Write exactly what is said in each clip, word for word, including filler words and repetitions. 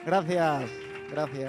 Gracias, gracias.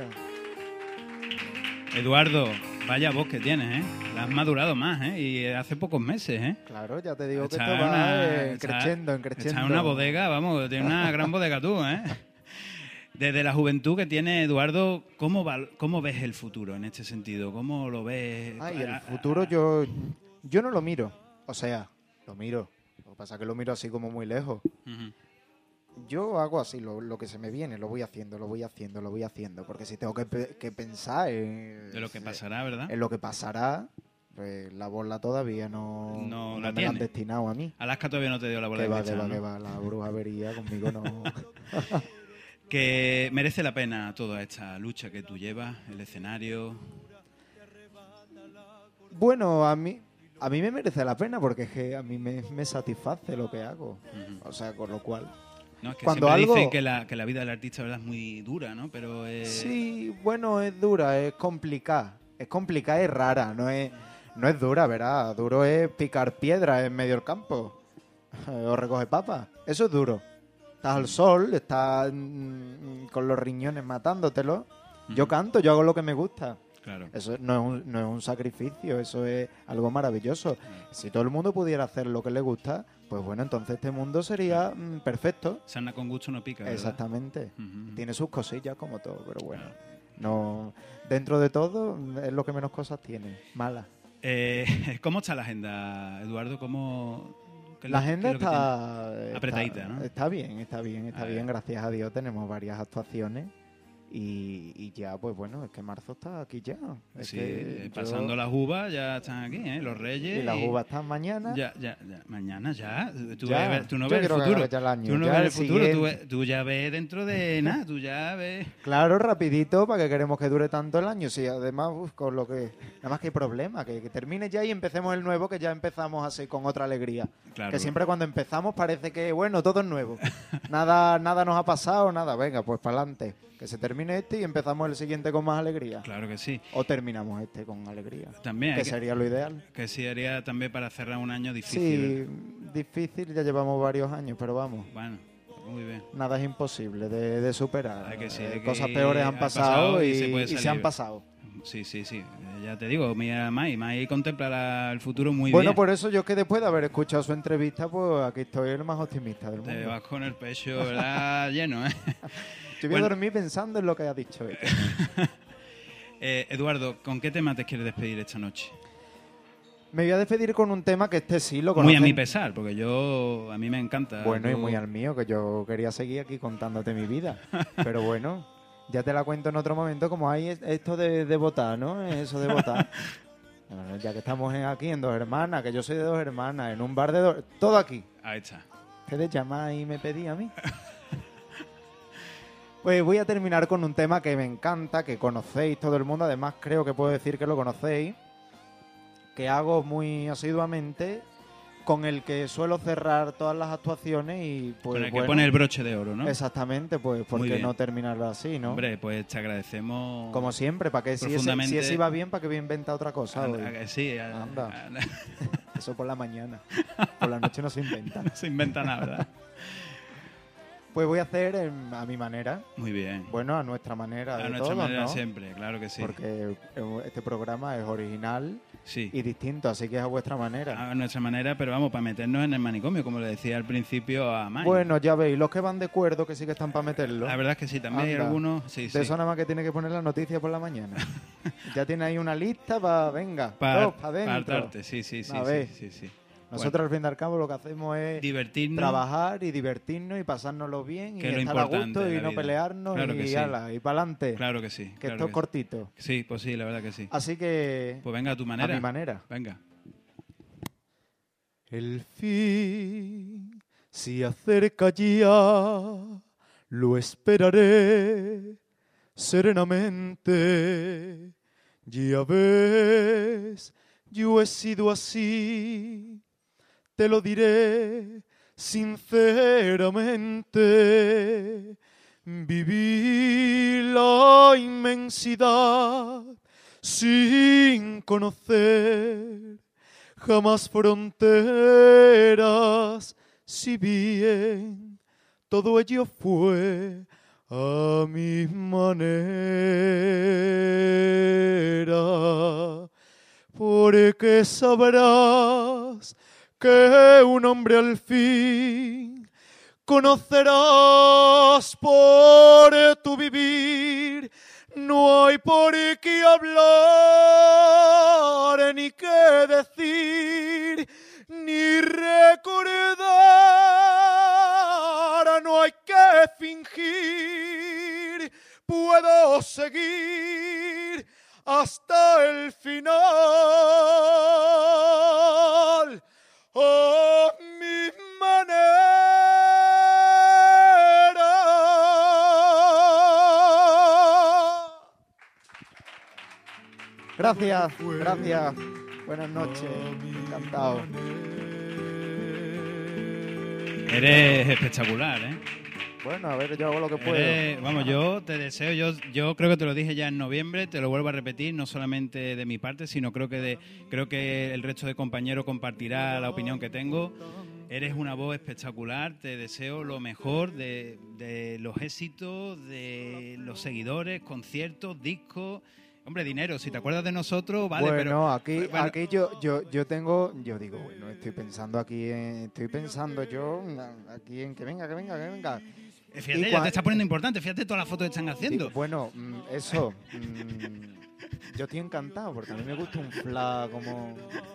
Eduardo, vaya voz que tienes, ¿eh? La has madurado más, ¿eh? Y hace pocos meses, ¿eh? Claro, ya te digo Está que esto va una- eh, está- creciendo, en creciendo. Está en una bodega, vamos, tiene una gran bodega tú, ¿eh? Desde la juventud que tiene Eduardo, ¿cómo, val- ¿cómo ves el futuro en este sentido? ¿Cómo lo ves? Ay, el Ah, futuro yo, yo no lo miro. O sea, lo miro. Lo que pasa es que lo miro así como muy lejos. Ujú. Yo hago así, lo, lo que se me viene, lo voy haciendo, lo voy haciendo, lo voy haciendo. Porque si tengo que, pe- que pensar en, De lo que pasará, ¿verdad? en lo que pasará, pues la bola todavía no, No no la me la han tiene. destinado a mí. Alaska todavía no te dio la bola Que de va, que cristal, va, ¿no? que va, la bruja avería conmigo no. Que merece la pena toda esta lucha que tú llevas, el escenario. Bueno, a mí, a mí me merece la pena porque es que a mí me, me satisface lo que hago. Ujú. O sea, con lo cual... No, es que Cuando siempre algo- dicen que la, que la vida del artista, ¿verdad?, es muy dura, ¿no? Pero eh, Sí, bueno, es dura, es complicada. Es complicada y rara, no es, no es dura, ¿verdad? Duro es picar piedra en medio del campo o recoger papas. Eso es duro. Estás al sol, estás mm, con los riñones matándotelo. Yo Ujú. canto, yo hago lo que me gusta. claro. Eso no es, un, no es un sacrificio, eso es algo maravilloso. Si todo el mundo pudiera hacer lo que le gusta, pues bueno, entonces este mundo sería mm, perfecto. Sarna con gusto no pica, ¿verdad? Exactamente. Ujú. Tiene sus cosillas como todo, pero bueno. No, dentro de todo es lo que menos cosas tiene, malas. Eh, ¿Cómo está la agenda, Eduardo? ¿Cómo, qué es La lo- qué agenda es lo que está, está Apretadita, ¿no? Está bien, está bien, está A bien, ver. gracias a Dios tenemos varias actuaciones y, y ya, pues bueno, es que marzo está aquí ya. Es Sí, que eh, yo- pasando las uvas ya están aquí, ¿eh? Los reyes. Y las uvas están mañana. Ya, ya, ya. Mañana ya. Tú, Ya. ves- tú no Yo ves el creo que futuro. ya el año, Tú no ya ves el el futuro. Tú, siguiente. ves- tú ya ves dentro de nada. Tú ya ves. Claro, rapidito, para que queremos que dure tanto el año. Sí, además, uf, con lo que... Nada más que hay problema, que, que termine ya y empecemos el nuevo, que ya empezamos así con otra alegría. Claro. Que siempre cuando empezamos parece que, bueno, todo es nuevo. Nada, nada nos ha pasado, nada. Venga, pues para adelante. Que se termine este y empezamos el siguiente con más alegría. Claro que sí. O terminamos este con alegría. También hay Que que, sería lo ideal. que sí haría también para cerrar un año difícil. Sí, difícil, ya llevamos varios años, pero vamos. Bueno, muy bien. Nada es imposible de, de superar. Hay que sí, Eh, hay que Cosas ir peores han al pasado, pasado y, y se puede y se salir. han pasado. Sí, sí, sí. Eh, Ya te digo, mira, Mai, Mai contempla la- el futuro muy Bueno, bien. por eso yo que después de haber escuchado su entrevista, pues aquí estoy el más optimista del Te mundo. vas con el pecho, ¿verdad? Lleno, ¿eh? Yo voy Bueno. a dormir pensando en lo que ha dicho él. Eh, Eduardo, ¿con qué tema te quieres despedir esta noche? Me voy a despedir con un tema que este sí lo Muy conocen. a mi pesar, porque yo a mí me encanta. Bueno, y Yo- muy al mío, que yo quería seguir aquí contándote mi vida. Pero bueno, ya te la cuento en otro momento, como hay es- esto de, de votar, ¿no? Eso de votar. Bueno, ya que estamos en- aquí en Dos Hermanas, que yo soy de Dos Hermanas, en un bar de dos... Todo aquí. Ahí está. ¿Ustedes llaman y me pedí a mí? Pues voy a terminar con un tema que me encanta, que conocéis todo el mundo, además creo que puedo decir que lo conocéis, que hago muy asiduamente, con el que suelo cerrar todas las actuaciones y pues Con el que bueno, pone el broche de oro, ¿no? exactamente, pues ¿por Muy qué bien. no terminarlo así, no? Hombre, pues te agradecemos. Como siempre, para que si ese, profundamente- si ese iba bien, para que voy a inventar otra cosa Anda, hoy. a que sí, a- Anda. a- Eso por la mañana, por la noche no se inventa. no se inventa nada, ¿verdad? Pues voy a hacer em, a mi manera, Muy bien. bueno, a nuestra manera a de nuestra todos, manera ¿no? siempre, claro que sí. Porque eh, este programa es original Sí. y distinto, así que es a vuestra manera. A nuestra manera, pero vamos, para meternos en el manicomio, como le decía al principio a Mai. Bueno, ya veis, los que van de acuerdo que sí que están para meterlo. La verdad es que sí, también hay Anda. algunos. Sí, De sí. eso nada más que tiene que poner la noticia por la mañana. Ya tiene ahí una lista para, venga, Para dos, para adentro. hartarte, sí, sí, sí. A sí, ver. sí, sí. Nosotros al fin y al cabo lo que hacemos es Divertirnos. trabajar y divertirnos y pasárnoslo bien y Que es lo estar a importante gusto de y la no vida. pelearnos Claro que y sí. ala, y para adelante. Claro que sí. Que claro esto es sí. cortito. Sí, pues sí, la verdad que sí. Así que Pues venga a tu manera. a mi manera. Venga. El fin se acerca ya, lo esperaré serenamente. Ya ves, yo he sido así, te lo diré sinceramente. Viví la inmensidad sin conocer jamás fronteras, si bien todo ello fue a mi manera, porque sabrás que un hombre al fin conocerás por tu vivir. No hay por qué hablar, ni qué decir, ni recordar. No hay que fingir, puedo seguir hasta el final. A mi manera. Gracias, gracias. Buenas noches, encantado. Eres espectacular, ¿eh? Bueno, a ver, yo hago lo que puedo. Eres, vamos, yo te deseo, yo, yo creo que te lo dije ya en noviembre, te lo vuelvo a repetir, no solamente de mi parte, sino creo que de, creo que el resto de compañeros compartirá la opinión que tengo. Eres una voz espectacular, te deseo lo mejor de, de los éxitos, de los seguidores, conciertos, discos. Hombre, dinero, si te acuerdas de nosotros, vale, bueno, pero... aquí, bueno, aquí yo, yo, yo tengo, yo digo, bueno, estoy pensando aquí, en, estoy pensando yo aquí en que venga, que venga, que venga. Fíjate, Y ya cua- te está poniendo importante, fíjate todas las fotos que están haciendo. Sí, bueno, mm, eso, mm, yo estoy encantado porque a mí me gusta un fla como...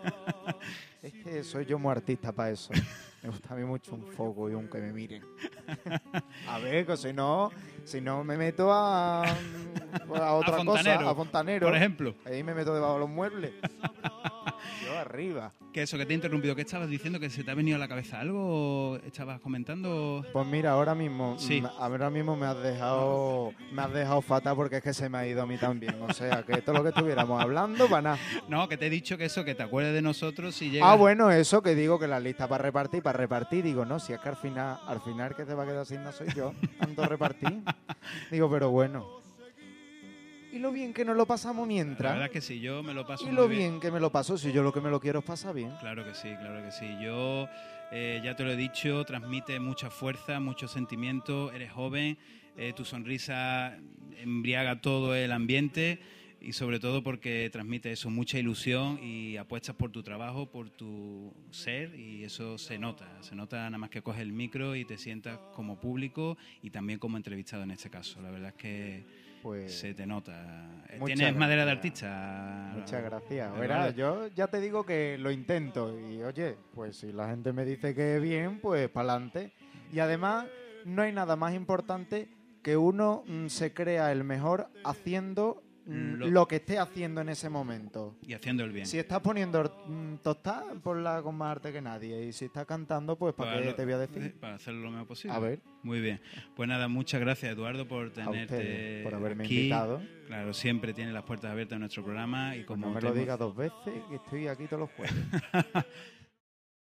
Es que soy yo muy artista para eso. Me gusta a mí mucho un foco y un que me miren. A ver, que si no, si no me meto a, a otra A cosa, fontanero, a fontanero. por ejemplo. Ahí me meto debajo de los muebles. Yo arriba. Que eso, que te he interrumpido, ¿qué estabas diciendo? ¿Que se te ha venido a la cabeza algo? ¿O estabas comentando? Pues mira, ahora mismo, Sí. mm, ahora mismo me has dejado, me has dejado fatal porque es que se me ha ido a mí también. O sea, que todo lo que estuviéramos hablando, para nada. No, que te he dicho que eso, que te acuerdes de nosotros si llegas... Ah, bueno, eso que digo que la lista para repartir, para repartir, digo, no, si es que al final, al final que te va a quedar sin no soy yo, tanto repartir. Digo, pero bueno. Y lo bien que nos lo pasamos La mientras. verdad es que sí, yo me lo paso Y muy lo bien. bien que me lo paso, si yo lo que me lo quiero es pasar bien. Claro que sí, claro que sí. Yo, eh, ya te lo he dicho, transmite mucha fuerza, mucho sentimiento, eres joven, eh, tu sonrisa embriaga todo el ambiente y sobre todo porque transmite eso, mucha ilusión y apuestas por tu trabajo, por tu ser y eso se nota. Se nota nada más que coges el micro y te sientas como público y también como entrevistado en este caso. La verdad es que... Pues se te nota. muchas Tienes madera de gracias. artista. muchas gracias. Eduardo. Verás, yo ya te digo que lo intento y oye, pues si la gente me dice que bien, pues para adelante. Y además no hay nada más importante que uno mm, se crea el mejor haciendo mm, Lo- lo... que esté haciendo en ese momento. Y haciendo el bien. Si estás poniendo mm, tostada, ponla con más arte que nadie. Y si estás cantando, pues ¿para qué lo- te voy a decir? Para hacerlo lo mejor posible. A ver. Muy bien. Pues nada, muchas gracias, Eduardo, por A tenerte ustedes por haberme aquí. invitado. Claro, siempre tiene las puertas abiertas en nuestro programa y Como como no me te lo hemos- diga dos veces, que estoy aquí todos los jueves.